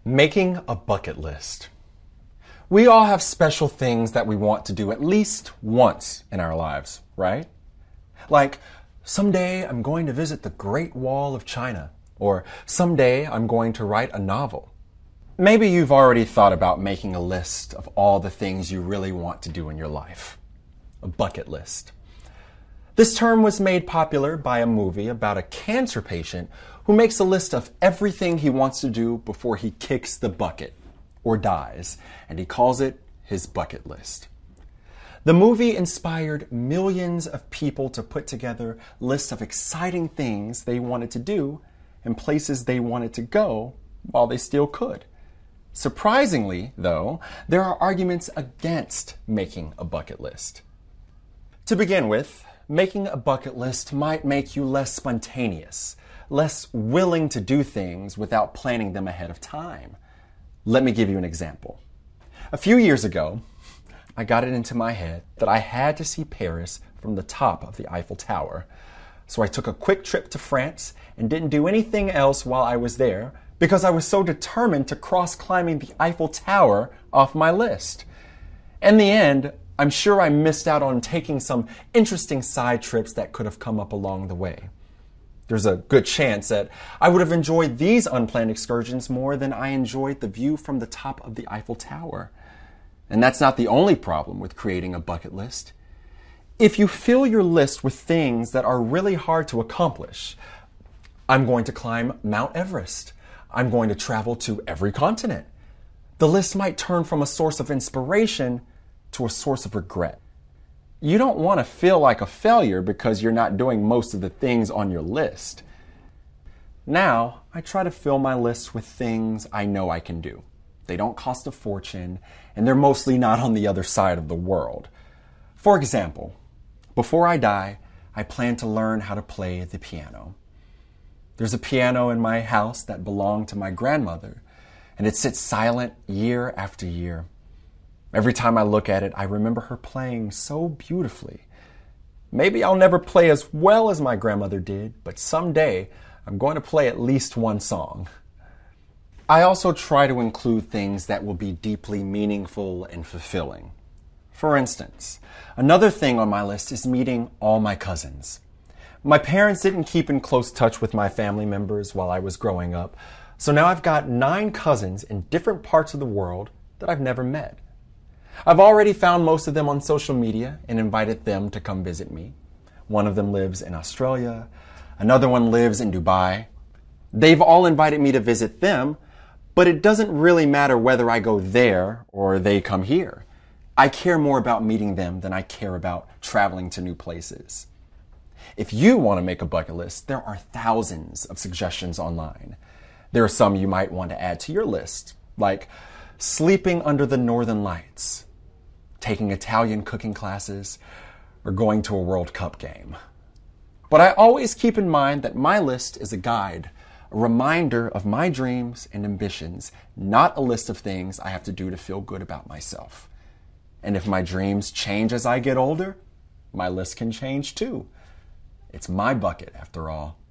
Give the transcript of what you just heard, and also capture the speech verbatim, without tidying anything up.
Making a bucket list. We all have special things that we want to do at least once in our lives, right? Like, someday I'm going to visit the Great Wall of China, or someday I'm going to write a novel. Maybe you've already thought about making a list of all the things you really want to do in your life. A bucket list. This term was made popular by a movie about a cancer patient who makes a list of everything he wants to do before he kicks the bucket or dies, and he calls it his bucket list. The movie inspired millions of people to put together lists of exciting things they wanted to do and places they wanted to go while they still could. Surprisingly, though, there are arguments against making a bucket list. To begin with, making a bucket list might make you less spontaneous, less willing to do things without planning them ahead of time. Let me give you an example. A few years ago, I got it into my head that I had to see Paris from the top of the Eiffel Tower. So I took a quick trip to France and didn't do anything else while I was there because I was so determined to cross climbing the Eiffel Tower off my list. In the end, I'm sure I missed out on taking some interesting side trips that could have come up along the way. There's a good chance that I would have enjoyed these unplanned excursions more than I enjoyed the view from the top of the Eiffel Tower. And that's not the only problem with creating a bucket list. If you fill your list with things that are really hard to accomplish, I'm going to climb Mount Everest. I'm going to travel to every continent. The list might turn from a source of inspiration to a source of regret. You don't want to feel like a failure because you're not doing most of the things on your list. Now, I try to fill my list with things I know I can do. They don't cost a fortune, and they're mostly not on the other side of the world. For example, before I die, I plan to learn how to play the piano. There's a piano in my house that belonged to my grandmother, and it sits silent year after year. Every time I look at it, I remember her playing so beautifully. Maybe I'll never play as well as my grandmother did, but someday I'm going to play at least one song. I also try to include things that will be deeply meaningful and fulfilling. For instance, another thing on my list is meeting all my cousins. My parents didn't keep in close touch with my family members while I was growing up, so now I've got nine cousins in different parts of the world that I've never met. I've already found most of them on social media and invited them to come visit me. One of them lives in Australia. Another one lives in Dubai. They've all invited me to visit them, but it doesn't really matter whether I go there or they come here. I care more about meeting them than I care about traveling to new places. If you want to make a bucket list, there are thousands of suggestions online. There are some you might want to add to your list, like sleeping under the Northern Lights, taking Italian cooking classes, or going to a World Cup game. But I always keep in mind that my list is a guide, a reminder of my dreams and ambitions, not a list of things I have to do to feel good about myself. And if my dreams change as I get older, my list can change too. It's my bucket after all.